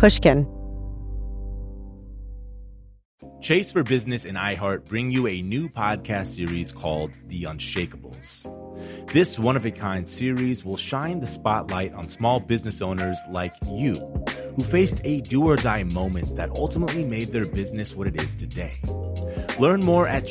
Pushkin. Chase for Business and iHeart bring you a new podcast series called The Unshakables. This one-of-a-kind series will shine the spotlight on small business owners like you, who faced a do-or-die moment that ultimately made their business what it is today. Learn more at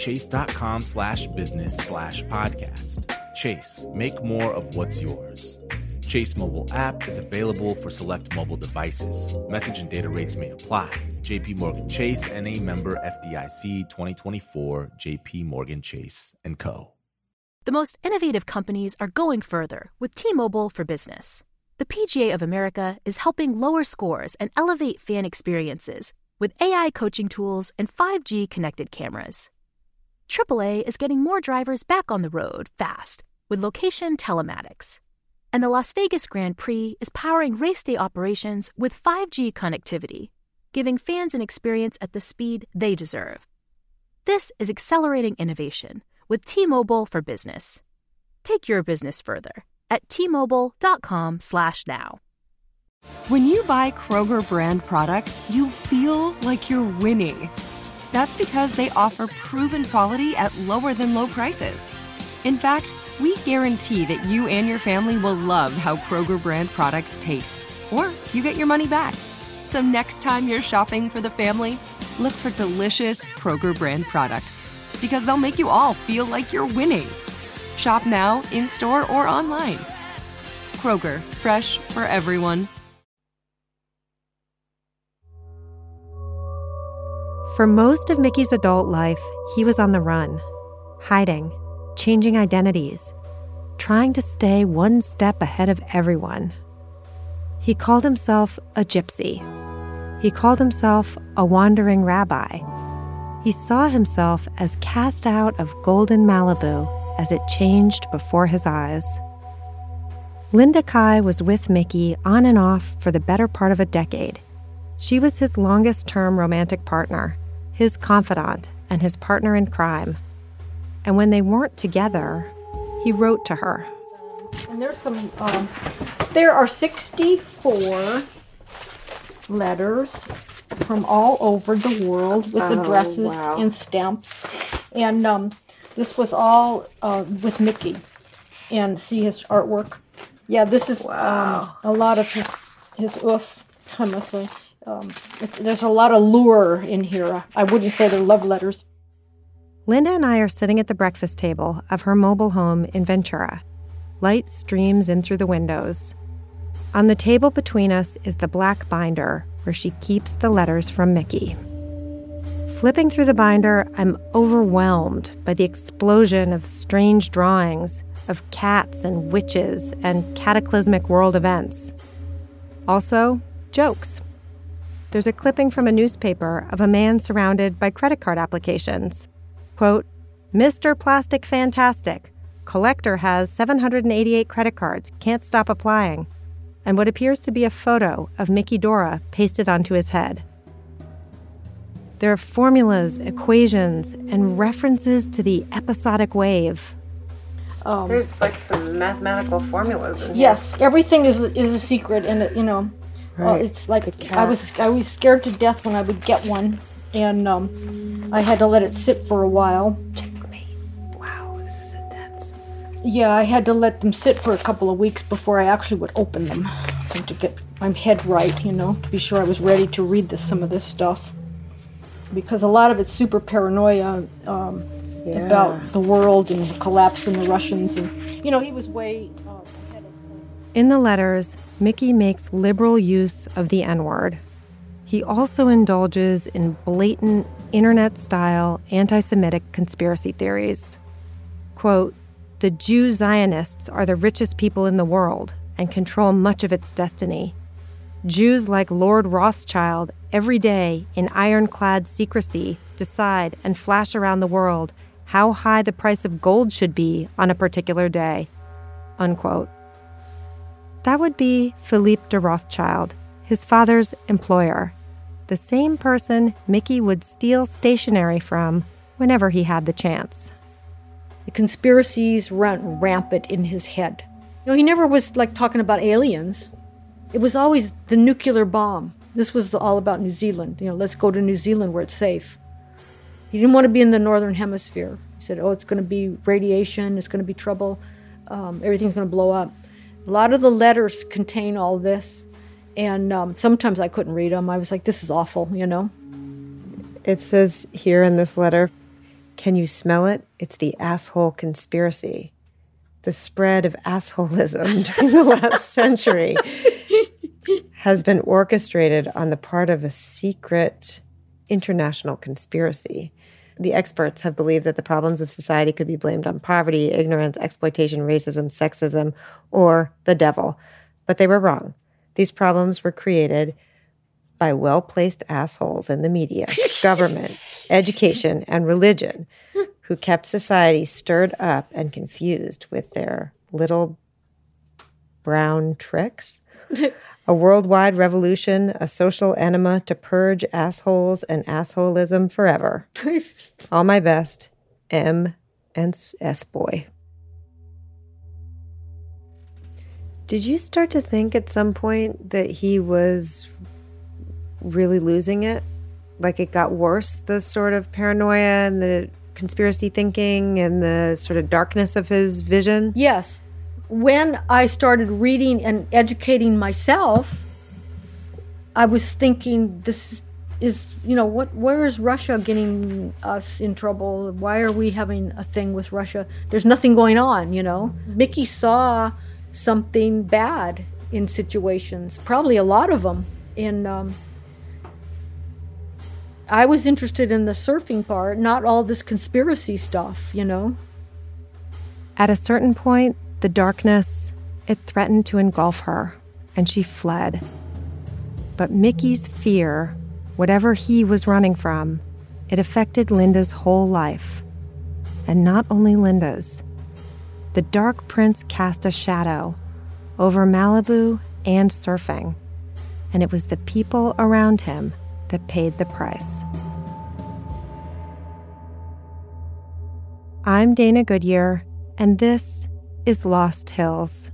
chase.com/business/podcast. Chase, make more of what's yours. Chase mobile app is available for select mobile devices. Message and data rates may apply. JP Morgan Chase, N.A. member FDIC 2024, JP Morgan Chase & Co. The most innovative companies are going further with T-Mobile for Business. The PGA of America is helping lower scores and elevate fan experiences with AI coaching tools and 5G connected cameras. AAA is getting more drivers back on the road fast with location telematics. And the Las Vegas Grand Prix is powering race day operations with 5G connectivity, giving fans an experience at the speed they deserve. This is accelerating innovation with T-Mobile for Business. Take your business further at T-Mobile.com/now. When you buy Kroger brand products, you feel like you're winning. That's because they offer proven quality at lower than low prices. In fact, we guarantee that you and your family will love how Kroger brand products taste, or you get your money back. So next time you're shopping for the family, look for delicious Kroger brand products, because they'll make you all feel like you're winning. Shop now, in-store, or online. Kroger, fresh for everyone. For most of Mickey's adult life, he was on the run, hiding, changing identities, trying to stay one step ahead of everyone. He called himself a gypsy. He called himself a wandering rabbi. He saw himself as cast out of golden Malibu as it changed before his eyes. Linda Kai was with Mickey on and off for the better part of a decade. She was his longest-term romantic partner, his confidant, and his partner in crime. And when they weren't together, he wrote to her. And there are 64 letters from all over the world with addresses and stamps. And this was all with Mickey. And see his artwork. Yeah, this is a lot of his oof, I must say. There's a lot of lure in here. I wouldn't say they're love letters. Linda and I are sitting at the breakfast table of her mobile home in Ventura. Light streams in through the windows. On the table between us is the black binder where she keeps the letters from Mickey. Flipping through the binder, I'm overwhelmed by the explosion of strange drawings of cats and witches and cataclysmic world events. Also, jokes. There's a clipping from a newspaper of a man surrounded by credit card applications. Quote, Mr. Plastic Fantastic. Collector has 788 credit cards, can't stop applying. And what appears to be a photo of Mickey Dora pasted onto his head. There are formulas, equations, and references to the episodic wave. There's like some mathematical formulas in here. Yes, everything is a secret, and Right. it's like I was scared to death when I would get one, and I had to let it sit for a while. Checkmate. Wow, this is intense. Yeah, I had to let them sit for a couple of weeks before I actually would open them, to get my head right, to be sure I was ready to read some of this stuff, because a lot of it's super paranoia about the world and the collapse from the Russians, and he was way ahead of time. In the letters, Mickey makes liberal use of the N-word. He also indulges in blatant, internet-style, anti-Semitic conspiracy theories. Quote, the Jew Zionists are the richest people in the world and control much of its destiny. Jews like Lord Rothschild every day in ironclad secrecy decide and flash around the world how high the price of gold should be on a particular day. Unquote. That would be Philippe de Rothschild, his father's employer, the same person Mickey would steal stationery from whenever he had the chance. The conspiracies ran rampant in his head. He never was talking about aliens. It was always the nuclear bomb. This was all about New Zealand. Let's go to New Zealand where it's safe. He didn't want to be in the Northern Hemisphere. He said, it's going to be radiation, it's going to be trouble, everything's going to blow up. A lot of the letters contain all this, and sometimes I couldn't read them. I was like, this is awful, It says here in this letter, can you smell it? It's the asshole conspiracy. The spread of assholism during the last century has been orchestrated on the part of a secret international conspiracy. The experts have believed that the problems of society could be blamed on poverty, ignorance, exploitation, racism, sexism, or the devil. But they were wrong. These problems were created by well-placed assholes in the media, government, education, and religion who kept society stirred up and confused with their little brown tricks. A worldwide revolution, a social enema to purge assholes and assholism forever. All my best, M and S boy. Did you start to think at some point that he was really losing it? Like it got worse, the sort of paranoia and the conspiracy thinking and the sort of darkness of his vision? Yes. When I started reading and educating myself, I was thinking, this is, where is Russia getting us in trouble? Why are we having a thing with Russia? There's nothing going on, Mickey saw something bad in situations, probably a lot of them. And I was interested in the surfing part, not all this conspiracy stuff, At a certain point, the darkness, it threatened to engulf her, and she fled. But Mickey's fear, whatever he was running from, it affected Linda's whole life. And not only Linda's. The Dark Prince cast a shadow over Malibu and surfing, and it was the people around him that paid the price. I'm Dana Goodyear, and this is Lost Hills.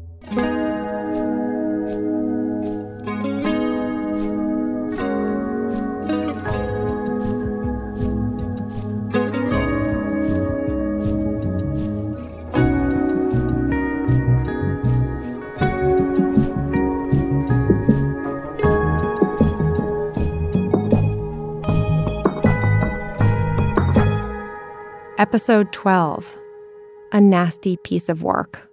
Episode 12, A Nasty Piece of Work.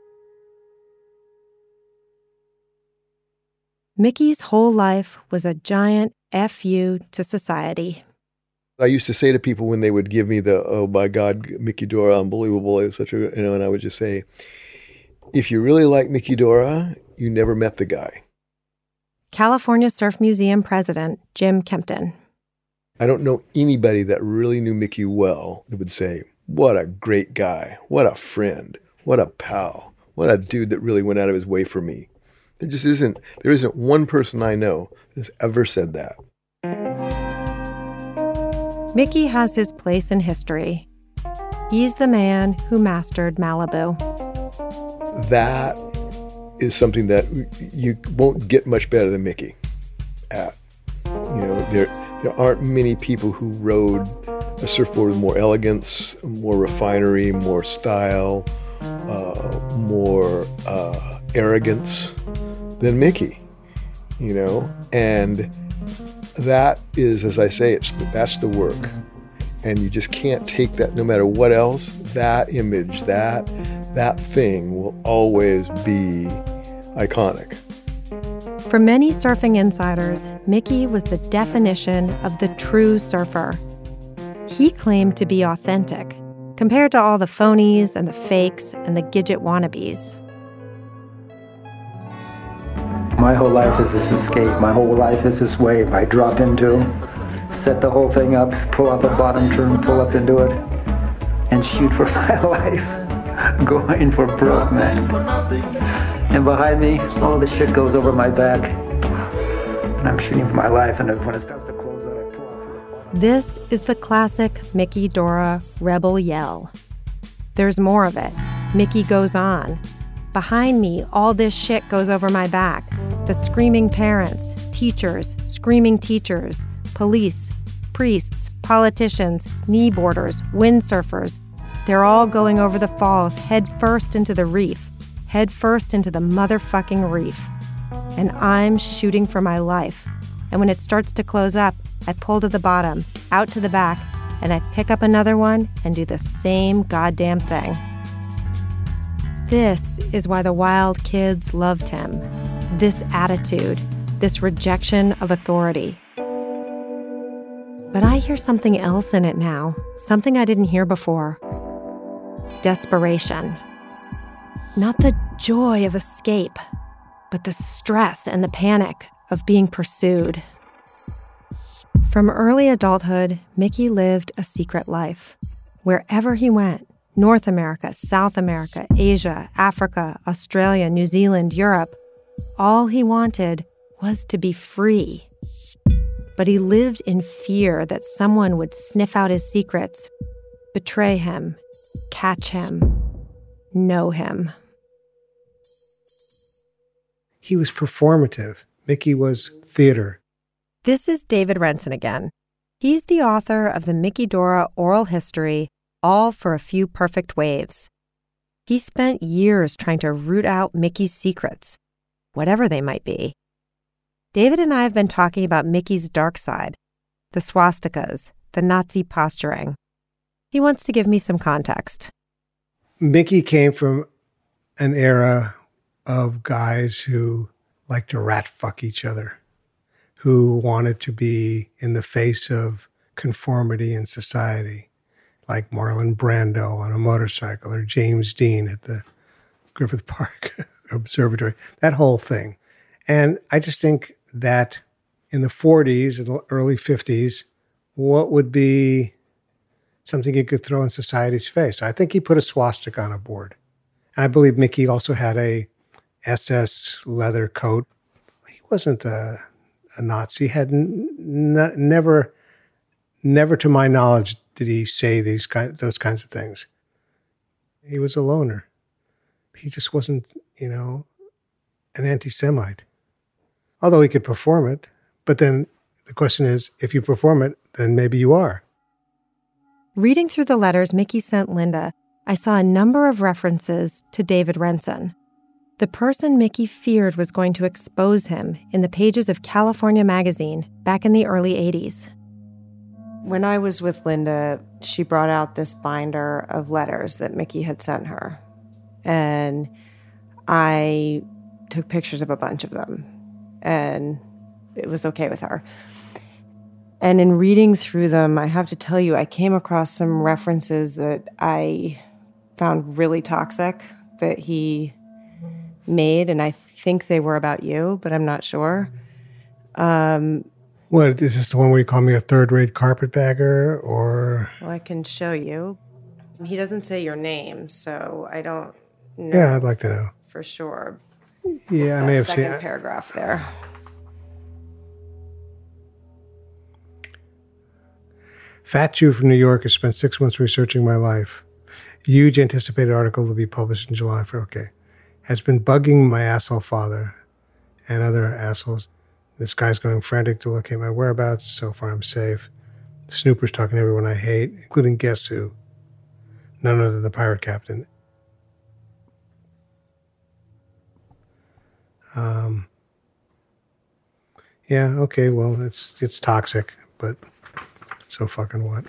Mickey's whole life was a giant F-U to society. I used to say to people when they would give me the, oh my God, Mickey Dora, unbelievable, etc., and I would just say, if you really like Mickey Dora, you never met the guy. California Surf Museum president Jim Kempton. I don't know anybody that really knew Mickey well that would say, what a great guy, what a friend, what a pal, what a dude that really went out of his way for me. There isn't one person I know that has ever said that. Mickey has his place in history. He's the man who mastered Malibu. That is something that you won't get much better than Mickey at. There aren't many people who rode a surfboard with more elegance, more refinery, more style, more arrogance than Mickey, and that is, as I say, that's the work. And you just can't take that, no matter what else, that image, that thing will always be iconic. For many surfing insiders, Mickey was the definition of the true surfer. He claimed to be authentic, compared to all the phonies and the fakes and the Gidget wannabes. My whole life is this escape. My whole life is this wave I drop into, set the whole thing up, pull up a bottom turn, pull up into it, and shoot for my life. Going for broke, man. And behind me, all the shit goes over my back. And I'm shooting for my life, and when it starts to close out, I pull off. This is the classic Mickey Dora rebel yell. There's more of it. Mickey goes on. Behind me, all this shit goes over my back. The screaming parents, teachers, screaming teachers, police, priests, politicians, kneeboarders, windsurfers. They're all going over the falls head first into the reef. Head first into the motherfucking reef. And I'm shooting for my life. And when it starts to close up, I pull to the bottom, out to the back, and I pick up another one and do the same goddamn thing. This is why the wild kids loved him. This attitude, this rejection of authority. But I hear something else in it now, something I didn't hear before. Desperation. Not the joy of escape, but the stress and the panic of being pursued. From early adulthood, Mickey lived a secret life. Wherever he went, North America, South America, Asia, Africa, Australia, New Zealand, Europe, all he wanted was to be free. But he lived in fear that someone would sniff out his secrets, betray him, catch him, know him. He was performative. Mickey was theater. This is David Renson again. He's the author of the Mickey Dora oral history, All for a Few Perfect Waves. He spent years trying to root out Mickey's secrets, whatever they might be. David and I have been talking about Mickey's dark side, the swastikas, the Nazi posturing. He wants to give me some context. Mickey came from an era of guys who liked to rat fuck each other, who wanted to be in the face of conformity in society, like Marlon Brando on a motorcycle or James Dean at the Griffith Park Observatory, that whole thing. And I just think that in the 40s and early 50s, what would be something you could throw in society's face? I think he put a swastika on a board. And I believe Mickey also had a SS leather coat. He wasn't a Nazi. He had never to my knowledge did he say those kinds of things. He was a loner. He just wasn't, an anti-Semite. Although he could perform it. But then the question is, if you perform it, then maybe you are. Reading through the letters Mickey sent Linda, I saw a number of references to David Renson. The person Mickey feared was going to expose him in the pages of California Magazine back in the early 80s. When I was with Linda, she brought out this binder of letters that Mickey had sent her. And I took pictures of a bunch of them. And it was okay with her. And in reading through them, I have to tell you, I came across some references that I found really toxic that he made, and I think they were about you, but I'm not sure. What, is this the one where you call me a third-rate carpetbagger, or? Well, I can show you. He doesn't say your name, so I don't know. Yeah, I'd like to know. For sure. Yeah, I may have seen it. Second paragraph there. Fat Jew from New York has spent 6 months researching my life. Huge anticipated article to be published in July. Has been bugging my asshole father and other assholes. This guy's going frantic to locate my whereabouts. So far, I'm safe. The snooper's talking to everyone I hate, including guess who? None other than the pirate captain. Yeah, okay, well, it's toxic, but so fucking what?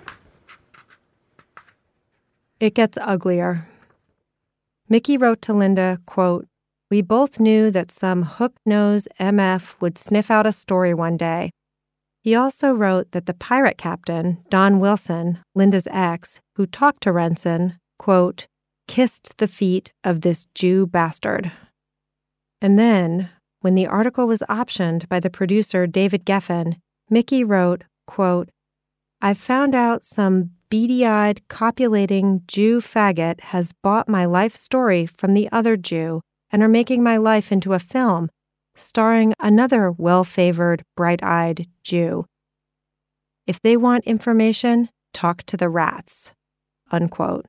It gets uglier. Mickey wrote to Linda, quote, "We both knew that some hook-nosed MF would sniff out a story one day." He also wrote that the pirate captain, Don Wilson, Linda's ex, who talked to Renson, quote, "kissed the feet of this Jew bastard." And then, when the article was optioned by the producer David Geffen, Mickey wrote, quote, "I found out some beady-eyed, copulating Jew faggot has bought my life story from the other Jew and are making my life into a film starring another well-favored, bright-eyed Jew. If they want information, talk to the rats." Unquote.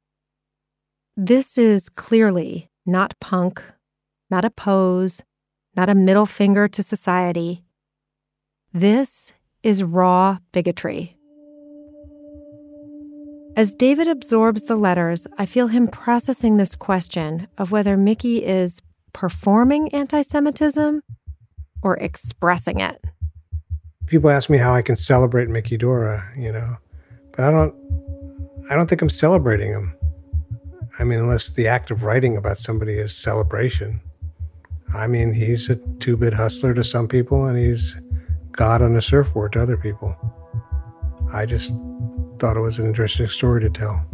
This is clearly not punk, not a pose, not a middle finger to society. This is raw bigotry. As David absorbs the letters, I feel him processing this question of whether Mickey is performing anti-Semitism or expressing it. People ask me how I can celebrate Mickey Dora, but I don't think I'm celebrating him. I mean, unless the act of writing about somebody is celebration. I mean, he's a two-bit hustler to some people, and he's God on a surfboard to other people. I just thought it was an interesting story to tell.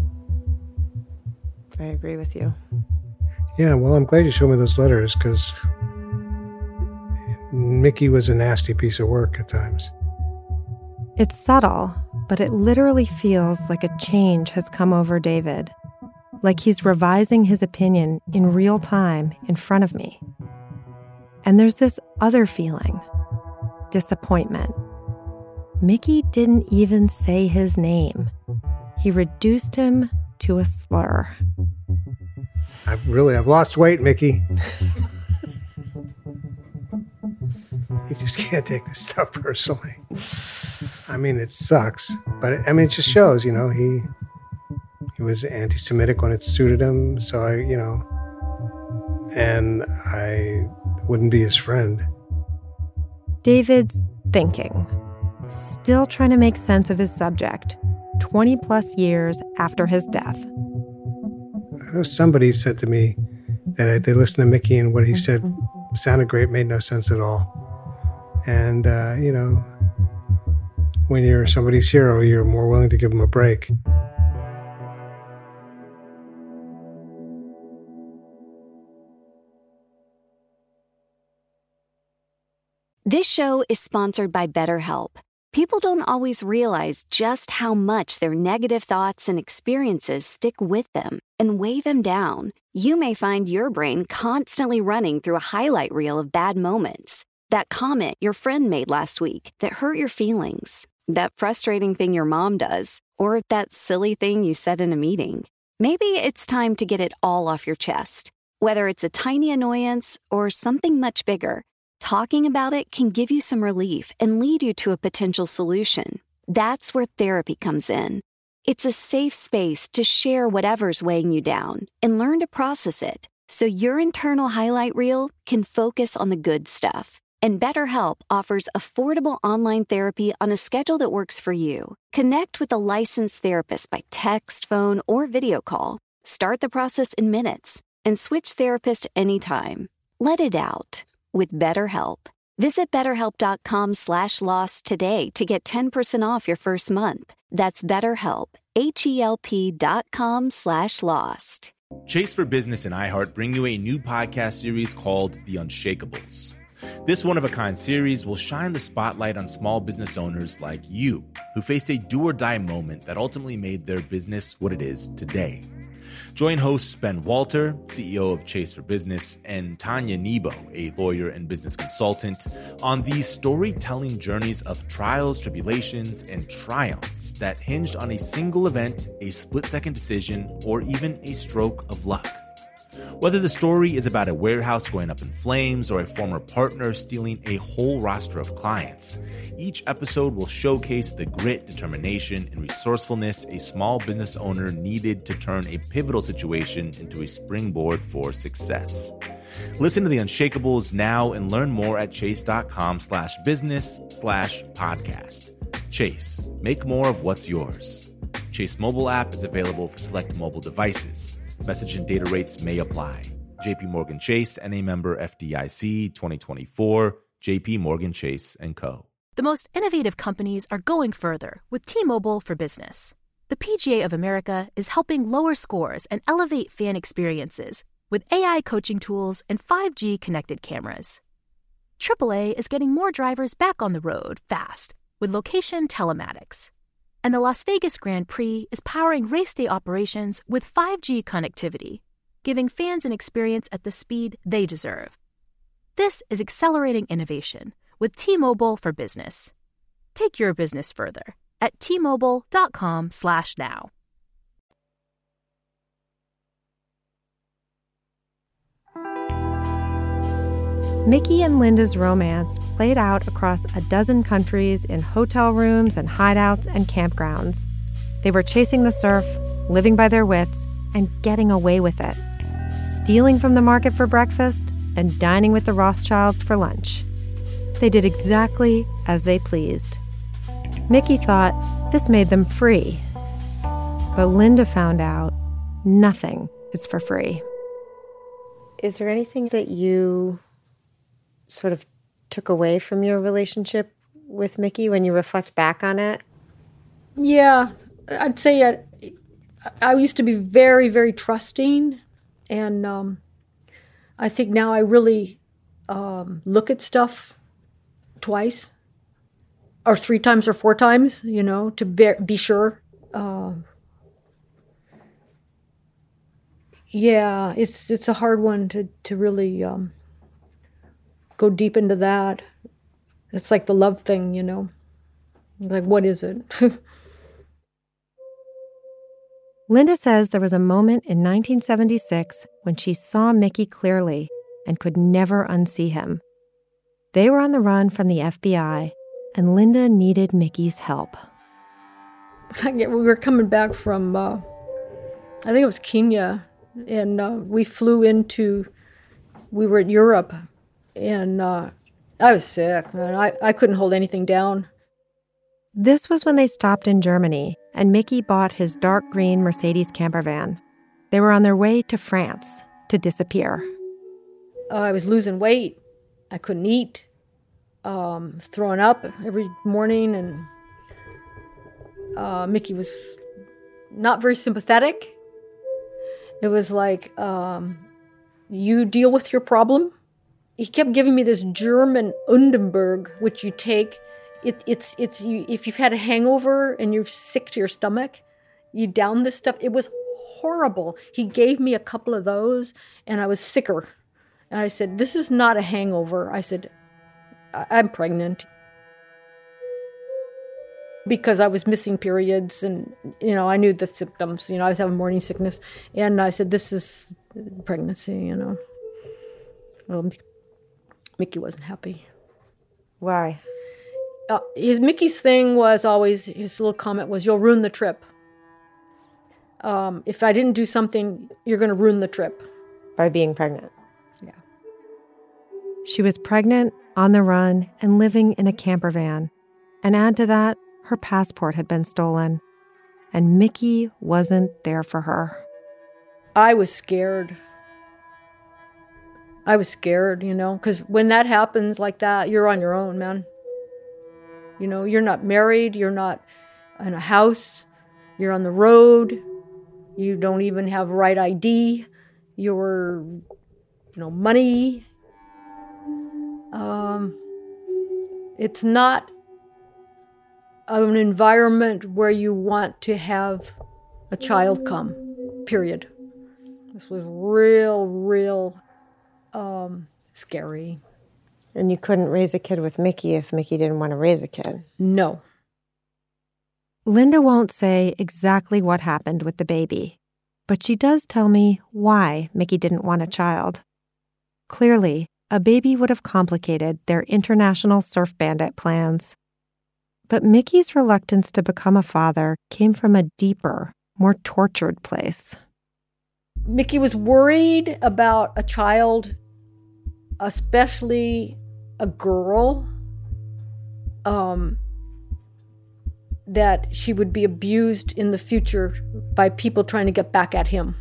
I agree with you. Yeah, well, I'm glad you showed me those letters, because Mickey was a nasty piece of work at times. It's subtle, but it literally feels like a change has come over David. Like he's revising his opinion in real time in front of me. And there's this other feeling, disappointment. Mickey didn't even say his name. He reduced him to a slur. I've lost weight, Mickey. You just can't take this stuff personally. I mean, it sucks, but it just shows, he was anti-Semitic when it suited him, so and I wouldn't be his friend. David's thinking, still trying to make sense of his subject, 20 plus years after his death. I know somebody said to me that they listened to Mickey and what he said sounded great, made no sense at all. And, when you're somebody's hero, you're more willing to give them a break. This show is sponsored by BetterHelp. People don't always realize just how much their negative thoughts and experiences stick with them and weigh them down. You may find your brain constantly running through a highlight reel of bad moments. That comment your friend made last week that hurt your feelings. That frustrating thing your mom does. Or that silly thing you said in a meeting. Maybe it's time to get it all off your chest. Whether it's a tiny annoyance or something much bigger, talking about it can give you some relief and lead you to a potential solution. That's where therapy comes in. It's a safe space to share whatever's weighing you down and learn to process it so your internal highlight reel can focus on the good stuff. And BetterHelp offers affordable online therapy on a schedule that works for you. Connect with a licensed therapist by text, phone, or video call. Start the process in minutes and switch therapist anytime. Let it out with BetterHelp. Visit BetterHelp.com/lost today to get 10% off your first month. That's BetterHelp, HELP.com/lost. Chase for Business and iHeart bring you a new podcast series called The Unshakables. This one-of-a-kind series will shine the spotlight on small business owners like you who faced a do-or-die moment that ultimately made their business what it is today. Join hosts Ben Walter, CEO of Chase for Business, and Tanya Nebo, a lawyer and business consultant, on these storytelling journeys of trials, tribulations, and triumphs that hinged on a single event, a split-second decision, or even a stroke of luck. Whether the story is about a warehouse going up in flames or a former partner stealing a whole roster of clients, each episode will showcase the grit, determination, and resourcefulness a small business owner needed to turn a pivotal situation into a springboard for success. Listen to The Unshakables now and learn more at chase.com/business/podcast. Chase, make more of what's yours. Chase mobile app is available for select mobile devices. Message and data rates may apply. JP Morgan Chase, NA member FDIC, 2024, JP Morgan Chase & Co. The most innovative companies are going further with T-Mobile for Business. The PGA of America is helping lower scores and elevate fan experiences with AI coaching tools and 5G connected cameras. AAA is getting more drivers back on the road fast with location telematics. And the Las Vegas Grand Prix is powering race day operations with 5G connectivity, giving fans an experience at the speed they deserve. This is accelerating innovation with T-Mobile for Business. Take your business further at T-Mobile.com/now. Mickey and Linda's romance played out across a dozen countries in hotel rooms and hideouts and campgrounds. They were chasing the surf, living by their wits, and getting away with it. Stealing from the market for breakfast and dining with the Rothschilds for lunch. They did exactly as they pleased. Mickey thought this made them free. But Linda found out nothing is for free. Is there anything that you sort of took away from your relationship with Mickey when you reflect back on it? Yeah, I'd say I used to be very, very trusting, and I think now I really look at stuff twice, or 3 times or 4 times, to be sure. Yeah, it's a hard one to really go deep into that. It's like the love thing, Like, what is it? Linda says there was a moment in 1976 when she saw Mickey clearly and could never unsee him. They were on the run from the FBI, and Linda needed Mickey's help. We were coming back from, I think it was Kenya, and we were in Europe, and I was sick, man. I couldn't hold anything down. This was when they stopped in Germany, and Mickey bought his dark green Mercedes camper van. They were on their way to France to disappear. I was losing weight. I couldn't eat. Was throwing up every morning, and Mickey was not very sympathetic. It was like, you deal with your problem. He kept giving me this German Undenberg, which you take. It's if you've had a hangover and you're sick to your stomach, you down this stuff. It was horrible. He gave me a couple of those, and I was sicker. And I said, this is not a hangover. I said, I'm pregnant. Because I was missing periods, and, I knew the symptoms. I was having morning sickness. And I said, this is pregnancy, Well, Mickey wasn't happy. Why? Mickey's thing was always, his little comment was, you'll ruin the trip. If I didn't do something, you're going to ruin the trip. By being pregnant. Yeah. She was pregnant, on the run, and living in a camper van. And add to that, her passport had been stolen. And Mickey wasn't there for her. I was scared. Because when that happens like that, you're on your own, man. You're not married, you're not in a house, you're on the road, you don't even have right ID, you're, money. It's not an environment where you want to have a child come, period. This was real scary. And you couldn't raise a kid with Mickey if Mickey didn't want to raise a kid? No. Linda won't say exactly what happened with the baby, but she does tell me why Mickey didn't want a child. Clearly, a baby would have complicated their international surf bandit plans. But Mickey's reluctance to become a father came from a deeper, more tortured place. Mickey was worried about a child, especially a girl, that she would be abused in the future by people trying to get back at him.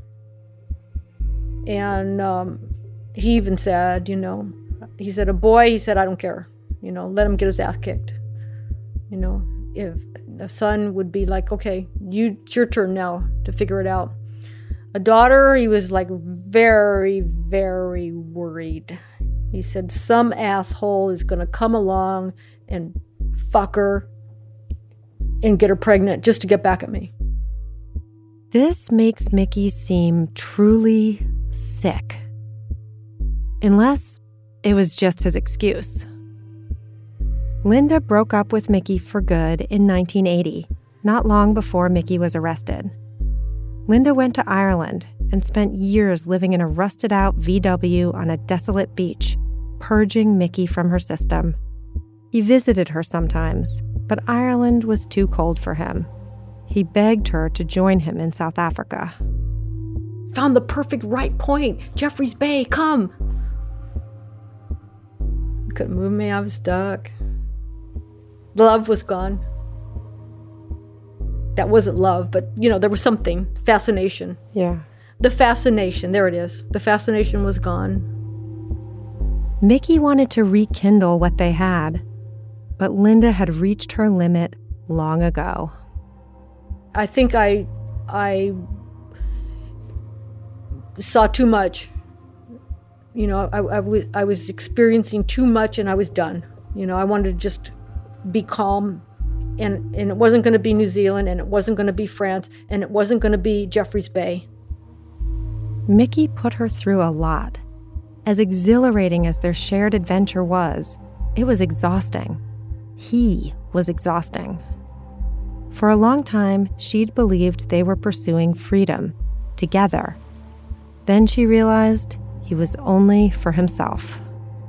And he even said, he said, a boy, he said, I don't care. Let him get his ass kicked. If a son would be like, okay, it's your turn now to figure it out. A daughter, he was like very, very worried. He said, some asshole is going to come along and fuck her and get her pregnant just to get back at me. This makes Mickey seem truly sick. Unless it was just his excuse. Linda broke up with Mickey for good in 1980, not long before Mickey was arrested. Linda went to Ireland and spent years living in a rusted-out VW on a desolate beach, purging Mickey from her system. He visited her sometimes, but Ireland was too cold for him. He begged her to join him in South Africa. Found the perfect right point. Jeffreys Bay, come. Couldn't move me, I was stuck. Love was gone. That wasn't love, but, there was something. Fascination. Yeah. The fascination, there it is. The fascination was gone. Mickey wanted to rekindle what they had, but Linda had reached her limit long ago. I think I saw too much. I was experiencing too much and I was done. I wanted to just be calm, and it wasn't going to be New Zealand, and it wasn't going to be France, and it wasn't going to be Jeffreys Bay. Mickey put her through a lot. As exhilarating as their shared adventure was, it was exhausting. He was exhausting. For a long time, she'd believed they were pursuing freedom, together. Then she realized he was only for himself.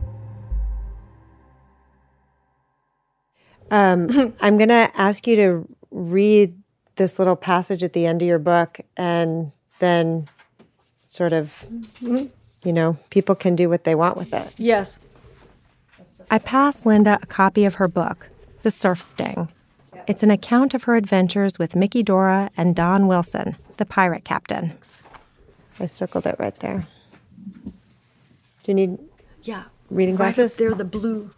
I'm going to ask you to read this little passage at the end of your book, and then sort of, people can do what they want with it. Yes. I passed Linda a copy of her book, The Surf Sting. It's an account of her adventures with Mickey Dora and Don Wilson, the pirate captain. I circled it right there. Do you need Yeah. Reading glasses? They're the blue.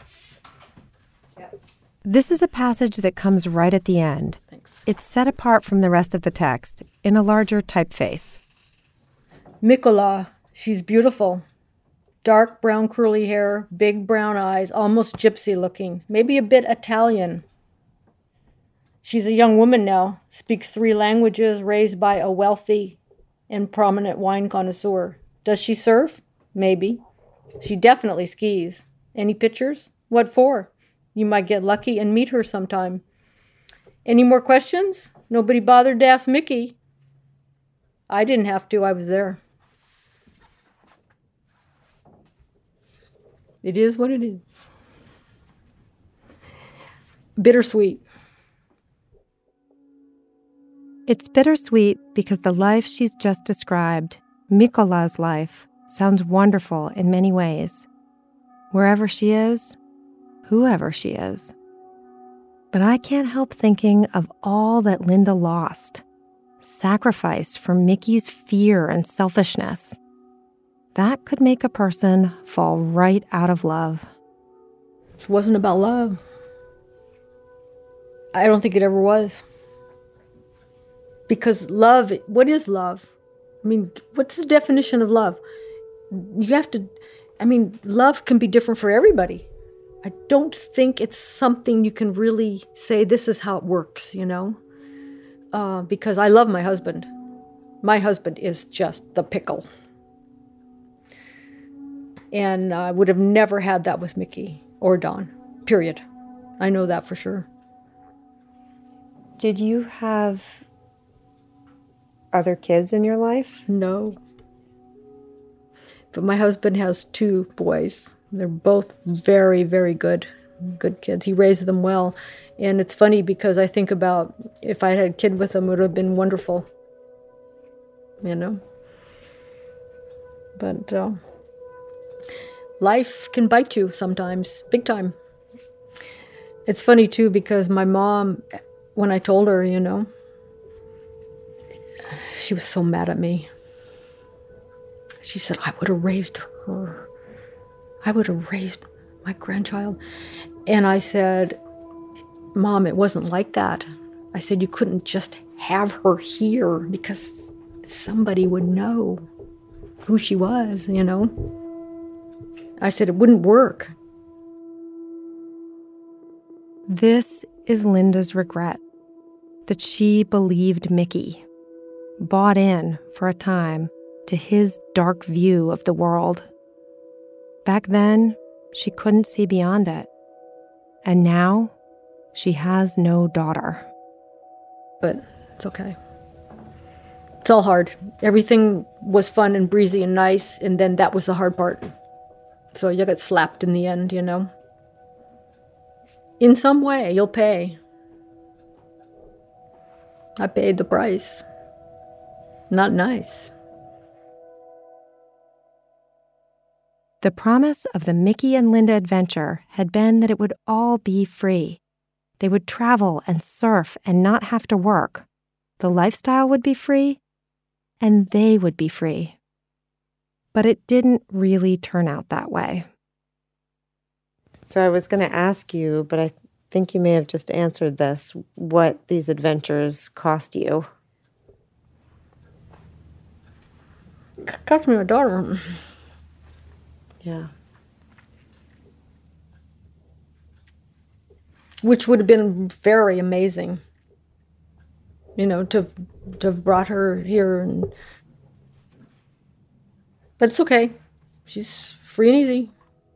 This is a passage that comes right at the end. Thanks. It's set apart from the rest of the text in a larger typeface. Mikola, she's beautiful. Dark brown curly hair, big brown eyes, almost gypsy looking, maybe a bit Italian. She's a young woman now, speaks 3 languages, raised by a wealthy and prominent wine connoisseur. Does she surf? Maybe. She definitely skis. Any pictures? What for? You might get lucky and meet her sometime. Any more questions? Nobody bothered to ask Mickey. I didn't have to. I was there. It is what it is. Bittersweet. It's bittersweet because the life she's just described, Mikola's life, sounds wonderful in many ways. Wherever she is, whoever she is. But I can't help thinking of all that Linda lost, sacrificed for Mickey's fear and selfishness. That could make a person fall right out of love. It wasn't about love. I don't think it ever was. Because love, what is love? I mean, what's the definition of love? Love can be different for everybody. I don't think it's something you can really say, this is how it works, because I love my husband. My husband is just the pickle. And I would have never had that with Mickey or Don, period. I know that for sure. Did you have other kids in your life? No. But my husband has 2 boys. They're both very, very good kids. He raised them well. And it's funny because I think about if I had a kid with them, it would have been wonderful. But life can bite you sometimes, big time. It's funny, too, because my mom, when I told her, she was so mad at me. She said, I would have raised her. I would have raised my grandchild. And I said, Mom, it wasn't like that. I said, you couldn't just have her here because somebody would know who she was, I said, it wouldn't work. This is Linda's regret, that she believed Mickey, bought in for a time to his dark view of the world. Back then, she couldn't see beyond it. And now, she has no daughter. But it's okay. It's all hard. Everything was fun and breezy and nice, and then that was the hard part. So you get slapped in the end, you know. In some way, you'll pay. I paid the price. Not nice. The promise of the Mickey and Linda adventure had been that it would all be free. They would travel and surf and not have to work. The lifestyle would be free, and they would be free. But it didn't really turn out that way. So I was going to ask you, but I think you may have just answered this, what these adventures cost you. It cost me my daughter. Yeah. Which would have been very amazing, you know, to have brought her here. But it's okay. She's free and easy.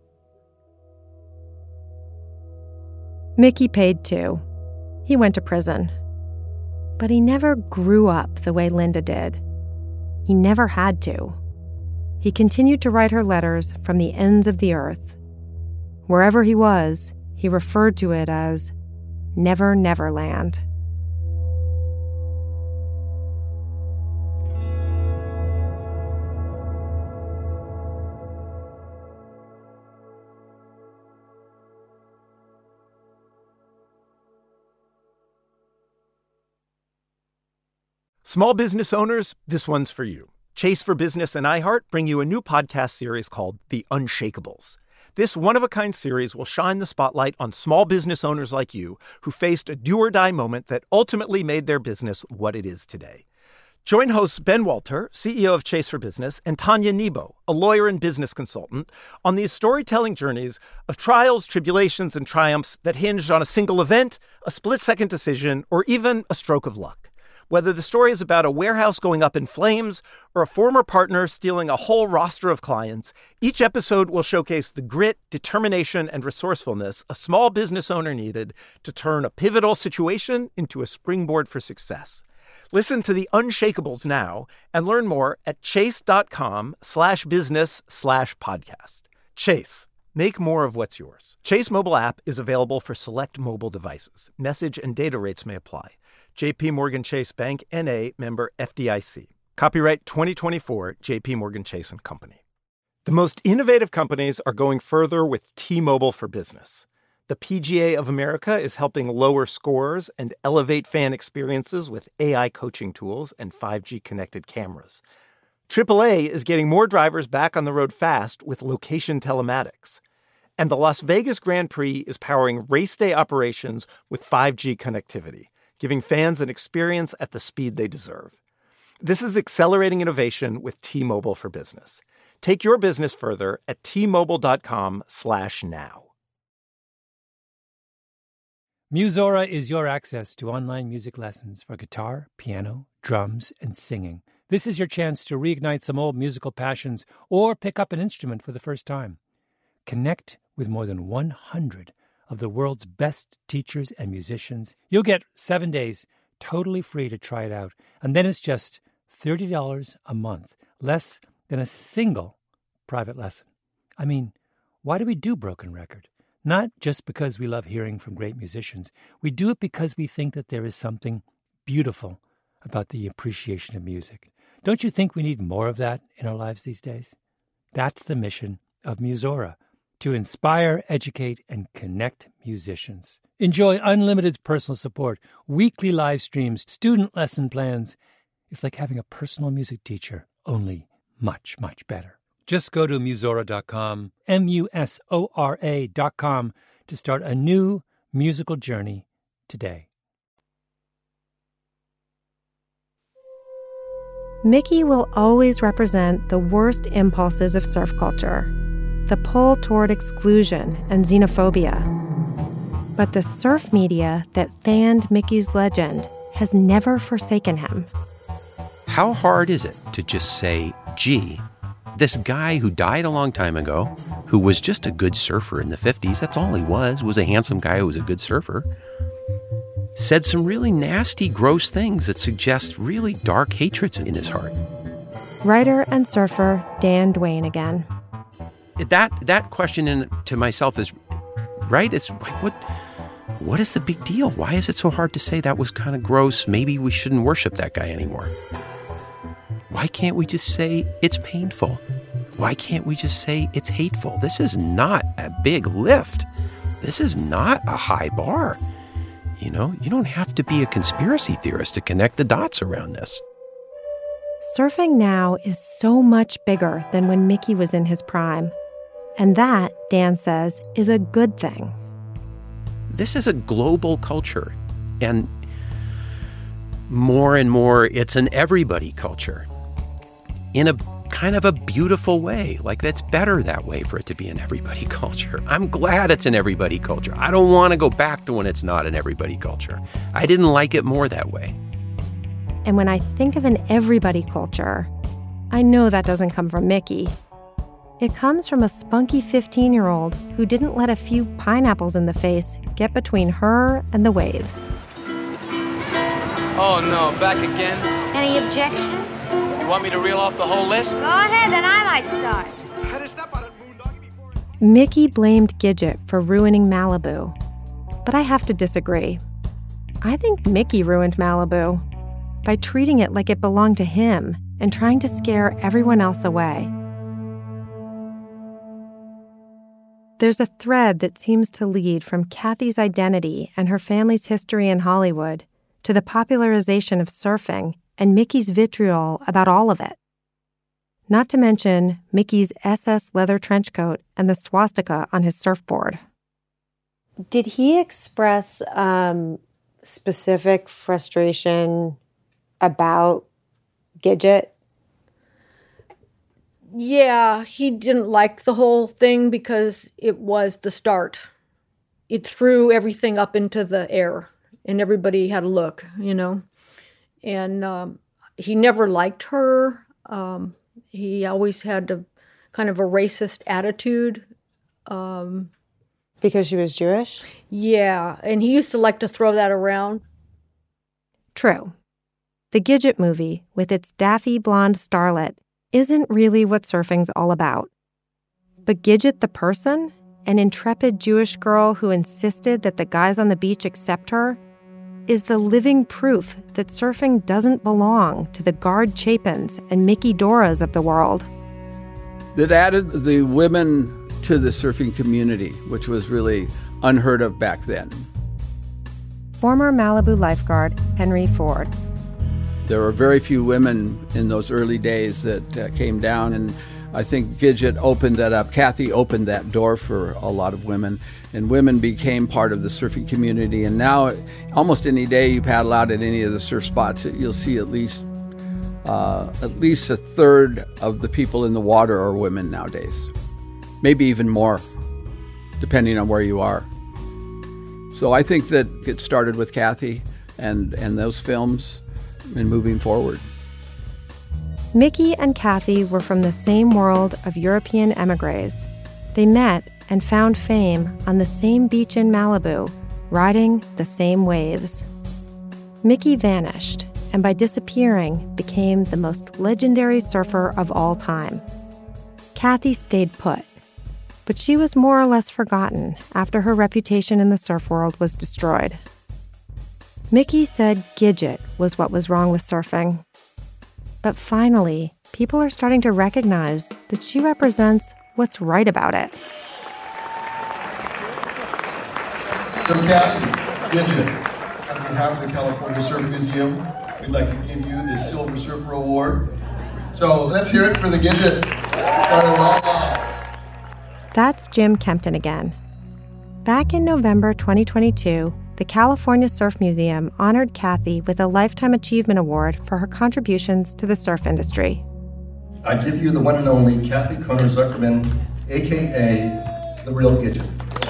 Mickey paid too. He went to prison. But he never grew up the way Linda did. He never had to. He continued to write her letters from the ends of the earth. Wherever he was, he referred to it as Never Never Land. Small business owners, this one's for you. Chase for Business and iHeart bring you a new podcast series called The Unshakables. This one-of-a-kind series will shine the spotlight on small business owners like you who faced a do-or-die moment that ultimately made their business what it is today. Join hosts Ben Walter, CEO of Chase for Business, and Tanya Nebo, a lawyer and business consultant, on these storytelling journeys of trials, tribulations, and triumphs that hinged on a single event, a split-second decision, or even a stroke of luck. Whether the story is about a warehouse going up in flames or a former partner stealing a whole roster of clients, each episode will showcase the grit, determination, and resourcefulness a small business owner needed to turn a pivotal situation into a springboard for success. Listen to The Unshakables now and learn more at chase.com/business/podcast. Chase, make more of what's yours. Chase mobile app is available for select mobile devices. Message and data rates may apply. J.P. Morgan Chase Bank, N.A., member FDIC. Copyright 2024, J.P. Morgan Chase & Company. The most innovative companies are going further with T-Mobile for Business. The PGA of America is helping lower scores and elevate fan experiences with AI coaching tools and 5G connected cameras. AAA is getting more drivers back on the road fast with location telematics. And the Las Vegas Grand Prix is powering race day operations with 5G connectivity, giving fans an experience at the speed they deserve. This is accelerating innovation with T-Mobile for Business. Take your business further at T-Mobile.com/now. Musora is your access to online music lessons for guitar, piano, drums, and singing. This is your chance to reignite some old musical passions or pick up an instrument for the first time. Connect with more than 100 of the world's best teachers and musicians. You'll get 7 days totally free to try it out. And then it's just $30 a month, less than a single private lesson. I mean, why do we do Broken Record? Not just because we love hearing from great musicians. We do it because we think that there is something beautiful about the appreciation of music. Don't you think we need more of that in our lives these days? That's the mission of Musora, to inspire, educate, and connect musicians. Enjoy unlimited personal support, weekly live streams, student lesson plans. It's like having a personal music teacher, only much, much better. Just go to Musora.com, Musora.com, to start a new musical journey today. Mickey will always represent the worst impulses of surf culture, the pull toward exclusion and xenophobia. But the surf media that fanned Mickey's legend has never forsaken him. How hard is it to just say, gee, this guy who died a long time ago, who was just a good surfer in the 50s, that's all he was a handsome guy who was a good surfer, said some really nasty, gross things that suggest really dark hatreds in his heart. Writer and surfer Dan Duane again. that question to myself is, right? It's like, what is the big deal? Why is it so hard to say that was kind of gross? Maybe we shouldn't worship that guy anymore. Why can't we just say it's painful? Why can't we just say it's hateful? This is not a big lift. This is not a high bar. You know, you don't have to be a conspiracy theorist to connect the dots around this. Surfing now is so much bigger than when Mickey was in his prime. And that, Dan says, is a good thing. This is a global culture. And more, it's an everybody culture. In a kind of a beautiful way. Like, that's better that way for it to be an everybody culture. I'm glad it's an everybody culture. I don't want to go back to when it's not an everybody culture. I didn't like it more that way. And when I think of an everybody culture, I know that doesn't come from Mickey. It comes from a spunky 15-year-old who didn't let a few pineapples in the face get between her and the waves. Oh no, back again? Any objections? You want me to reel off the whole list? Go ahead, then I might start. Mickey blamed Gidget for ruining Malibu. But I have to disagree. I think Mickey ruined Malibu by treating it like it belonged to him and trying to scare everyone else away. There's a thread that seems to lead from Kathy's identity and her family's history in Hollywood to the popularization of surfing and Mickey's vitriol about all of it. Not to mention Mickey's SS leather trench coat and the swastika on his surfboard. Did he express specific frustration about Gidget? Yeah, he didn't like the whole thing because it was the start. It threw everything up into the air, and everybody had a look, you know. And he never liked her. He always had a kind of a racist attitude. Because she was Jewish? Yeah, and he used to like to throw that around. True. The Gidget movie, with its daffy blonde starlet, isn't really what surfing's all about. But Gidget the person, an intrepid Jewish girl who insisted that the guys on the beach accept her, is the living proof that surfing doesn't belong to the Gard Chapins and Mickey Doras of the world. That added the women to the surfing community, which was really unheard of back then. Former Malibu lifeguard Henry Ford. There were very few women in those early days that came down, and I think Gidget opened that up. Kathy opened that door for a lot of women, and women became part of the surfing community. And now, almost any day you paddle out at any of the surf spots, you'll see at least a third of the people in the water are women nowadays. Maybe even more, depending on where you are. So I think that it started with Kathy and those films and moving forward. Mickey and Kathy were from the same world of European emigres. They met and found fame on the same beach in Malibu, riding the same waves. Mickey vanished, and by disappearing, became the most legendary surfer of all time. Kathy stayed put, but she was more or less forgotten after her reputation in the surf world was destroyed. Mickey said Gidget was what was wrong with surfing. But finally, people are starting to recognize that she represents what's right about it. So Kathy, Gidget, on behalf of the California Surf Museum, we'd like to give you the Silver Surfer Award. So let's hear it for the Gidget. That's Jim Kempton again. Back in November 2022, the California Surf Museum honored Kathy with a Lifetime Achievement Award for her contributions to the surf industry. I give you the one and only Kathy Koner Zuckerman, a.k.a. The Real Gidget.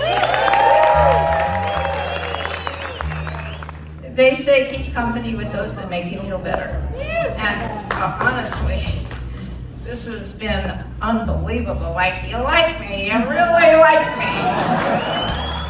They say keep company with those that make you feel better. And honestly, this has been unbelievable. Like, you like me, you really like me.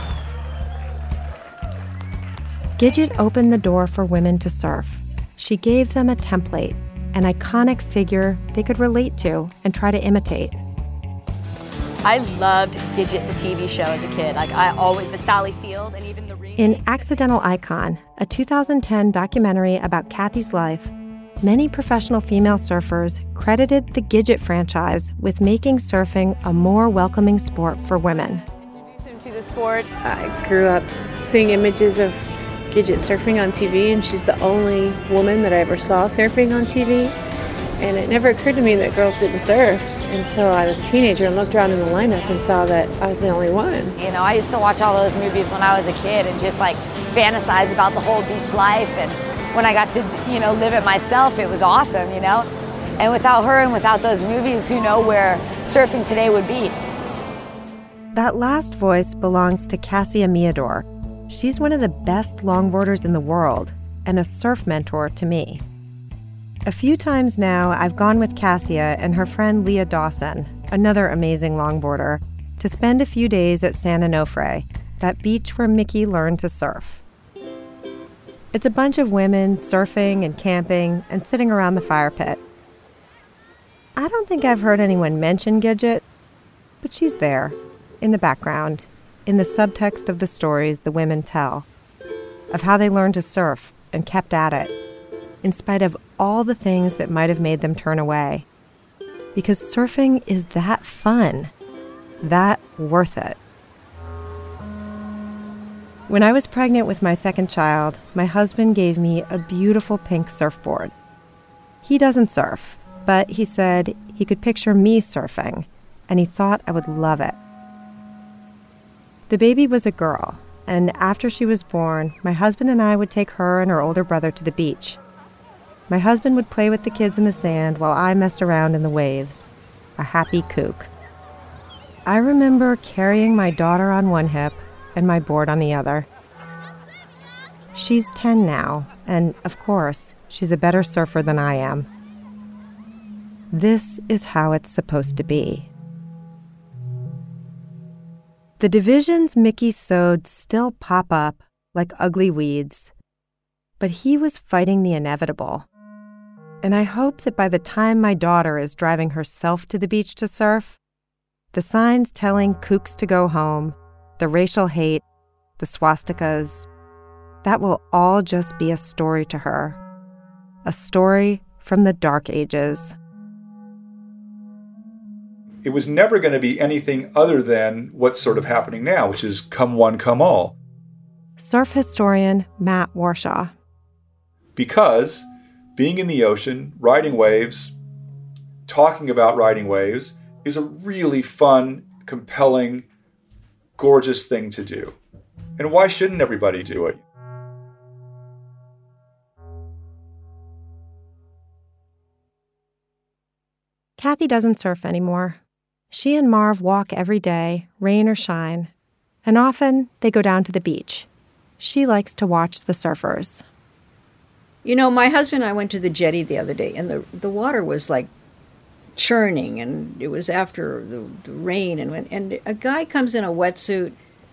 Gidget opened the door for women to surf. She gave them a template, an iconic figure they could relate to and try to imitate. I loved Gidget, the TV show, as a kid. Like, I always, the Sally Field and even the... In Accidental Icon, a 2010 documentary about Kathy's life, many professional female surfers credited the Gidget franchise with making surfing a more welcoming sport for women. To the sport, I grew up seeing images of Gidget surfing on TV, and she's the only woman that I ever saw surfing on TV. And it never occurred to me that girls didn't surf until I was a teenager and looked around in the lineup and saw that I was the only one. You know, I used to watch all those movies when I was a kid and just like fantasize about the whole beach life. And when I got to, you know, live it myself, it was awesome, you know. And without her and without those movies, who know where surfing today would be. That last voice belongs to Cassia Meador. She's one of the best longboarders in the world and a surf mentor to me. A few times now, I've gone with Cassia and her friend Leah Dawson, another amazing longboarder, to spend a few days at San Onofre, that beach where Mickey learned to surf. It's a bunch of women surfing and camping and sitting around the fire pit. I don't think I've heard anyone mention Gidget, but she's there, in the background, in the subtext of the stories the women tell, of how they learned to surf and kept at it, in spite of all the things that might have made them turn away. Because surfing is that fun, that worth it. When I was pregnant with my second child, my husband gave me a beautiful pink surfboard. He doesn't surf, but he said he could picture me surfing, and he thought I would love it. The baby was a girl, and after she was born, my husband and I would take her and her older brother to the beach. My husband would play with the kids in the sand while I messed around in the waves. A happy kook. I remember carrying my daughter on one hip and my board on the other. She's 10 now, and of course, she's a better surfer than I am. This is how it's supposed to be. The divisions Mickey sowed still pop up like ugly weeds, but he was fighting the inevitable. And I hope that by the time my daughter is driving herself to the beach to surf, the signs telling kooks to go home, the racial hate, the swastikas, that will all just be a story to her. A story from the dark ages. It was never going to be anything other than what's sort of happening now, which is come one, come all. Surf historian Matt Warshaw. Because being in the ocean, riding waves, talking about riding waves is a really fun, compelling, gorgeous thing to do. And why shouldn't everybody do it? Kathy doesn't surf anymore. She and Marv walk every day, rain or shine, and often they go down to the beach. She likes to watch the surfers. You know, my husband and I went to the jetty the other day, and the water was like churning, and it was after the rain, and a guy comes in a wetsuit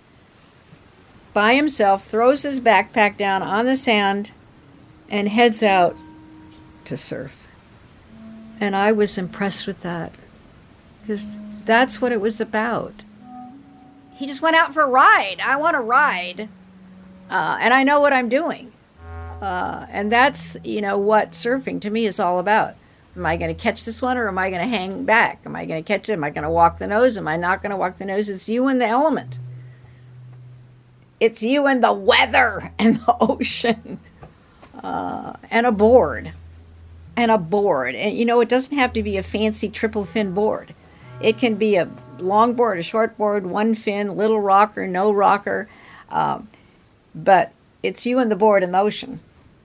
by himself, throws his backpack down on the sand, and heads out to surf. And I was impressed with that, because that's what it was about. He just went out for a ride. I want to ride, and I know what I'm doing. And that's, you know, what surfing to me is all about. Am I going to catch this one, or am I going to hang back? Am I going to catch it? Am I going to walk the nose? Am I not going to walk the nose? It's you and the element. It's you and the weather and the ocean, and a board. And a board. And, you know, it doesn't have to be a fancy triple fin board. It can be a long board, a short board, one fin, little rocker, no rocker. But it's you and the board and the ocean.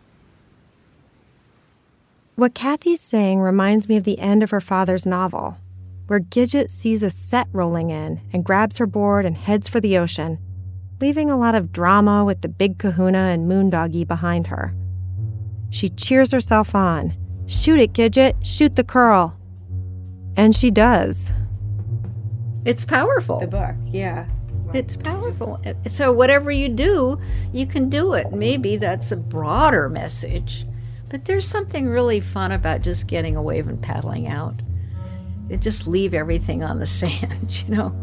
What Kathy's saying reminds me of the end of her father's novel, where Gidget sees a set rolling in and grabs her board and heads for the ocean, leaving a lot of drama with the big kahuna and moondoggy behind her. She cheers herself on. Shoot it, Gidget. Shoot the curl. And she does. It's powerful. The book, yeah. It's powerful. So whatever you do, you can do it. Maybe that's a broader message. But there's something really fun about just getting a wave and paddling out. just leave everything on the sand, you know.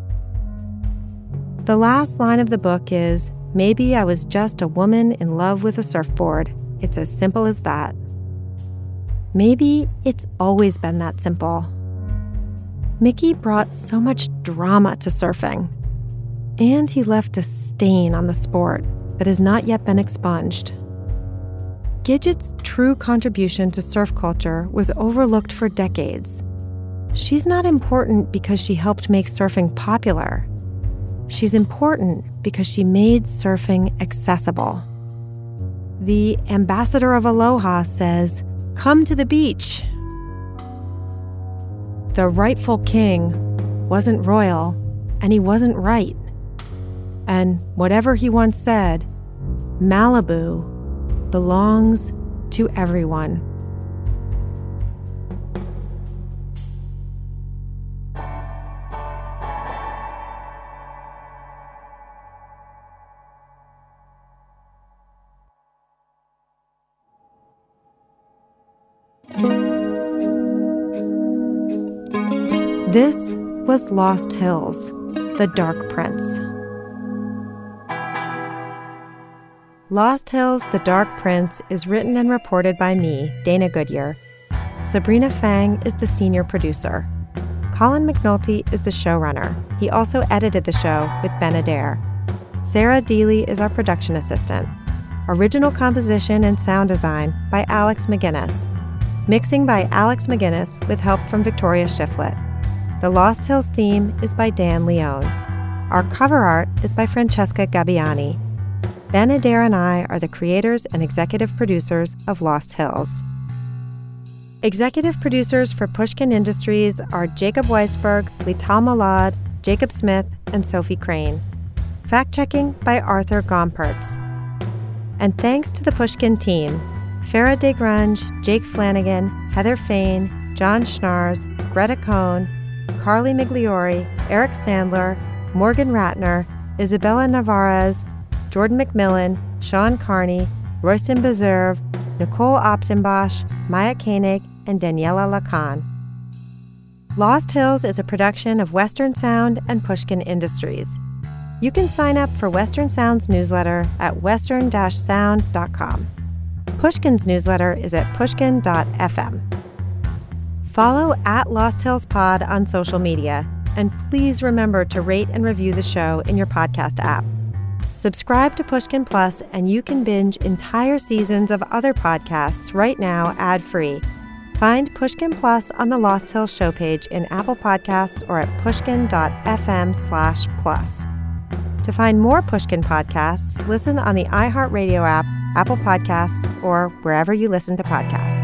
The last line of the book is, "Maybe I was just a woman in love with a surfboard. It's as simple as that." Maybe it's always been that simple. Mickey brought so much drama to surfing, and he left a stain on the sport that has not yet been expunged. Gidget's true contribution to surf culture was overlooked for decades. She's not important because she helped make surfing popular. She's important because she made surfing accessible. The ambassador of Aloha says, "Come to the beach." The rightful king wasn't royal, and he wasn't right. And whatever he once said, Malibu belongs to everyone. This was Lost Hills, The Dark Prince. Lost Hills, The Dark Prince is written and reported by me, Dana Goodyear. Sabrina Fang is the senior producer. Colin McNulty is the showrunner. He also edited the show with Ben Adair. Sarah Deely is our production assistant. Original composition and sound design by Alex McGinnis. Mixing by Alex McGinnis with help from Victoria Shiflett. The Lost Hills theme is by Dan Leone. Our cover art is by Francesca Gabbiani. Ben Adair and I are the creators and executive producers of Lost Hills. Executive producers for Pushkin Industries are Jacob Weisberg, Lital Malad, Jacob Smith, and Sophie Crane. Fact-checking by Arthur Gompertz. And thanks to the Pushkin team, Farah DeGrange, Jake Flanagan, Heather Fain, John Schnars, Greta Cohn, Carly Migliori, Eric Sandler, Morgan Ratner, Isabella Navarez, Jordan McMillan, Sean Carney, Royston Beserve, Nicole Optenbosch, Maya Koenig, and Daniela Lacan. Lost Hills is a production of Western Sound and Pushkin Industries. You can sign up for Western Sound's newsletter at western-sound.com. Pushkin's newsletter is at pushkin.fm. Follow @LostHillsPod on social media, and please remember to rate and review the show in your podcast app. Subscribe to Pushkin Plus, and you can binge entire seasons of other podcasts right now ad-free. Find Pushkin Plus on the Lost Hills show page in Apple Podcasts or at pushkin.fm/plus. To find more Pushkin podcasts, listen on the iHeartRadio app, Apple Podcasts, or wherever you listen to podcasts.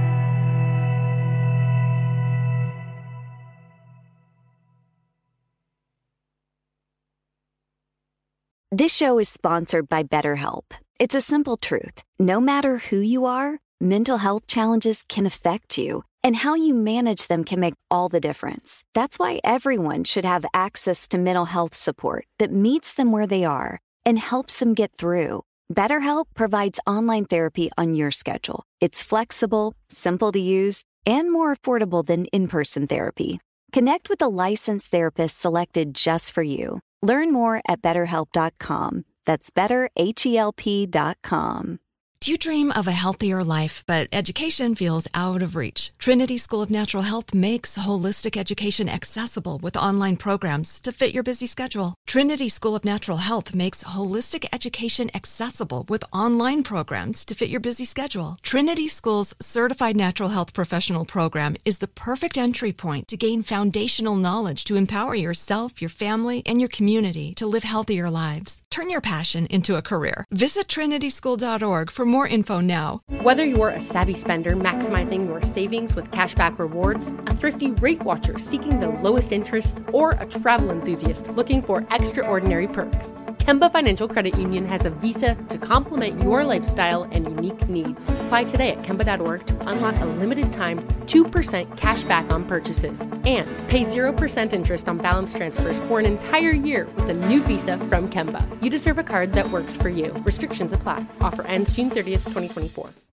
This show is sponsored by BetterHelp. It's a simple truth. No matter who you are, mental health challenges can affect you, and how you manage them can make all the difference. That's why everyone should have access to mental health support that meets them where they are and helps them get through. BetterHelp provides online therapy on your schedule. It's flexible, simple to use, and more affordable than in-person therapy. Connect with a licensed therapist selected just for you. Learn more at BetterHelp.com. That's BetterHelp.com. Do you dream of a healthier life, but education feels out of reach? Trinity School of Natural Health makes holistic education accessible with online programs to fit your busy schedule. Trinity School of Natural Health makes holistic education accessible with online programs to fit your busy schedule. Trinity School's Certified Natural Health Professional Program is the perfect entry point to gain foundational knowledge to empower yourself, your family, and your community to live healthier lives. Turn your passion into a career. Visit trinityschool.org for more info now. Whether you're a savvy spender maximizing your savings with cashback rewards, a thrifty rate watcher seeking the lowest interest, or a travel enthusiast looking for extraordinary perks, Kemba Financial Credit Union has a visa to complement your lifestyle and unique needs. Apply today at Kemba.org to unlock a limited time 2% cash back on purchases and pay 0% interest on balance transfers for an entire year with a new visa from Kemba. You deserve a card that works for you. Restrictions apply. Offer ends June 30th, 2024.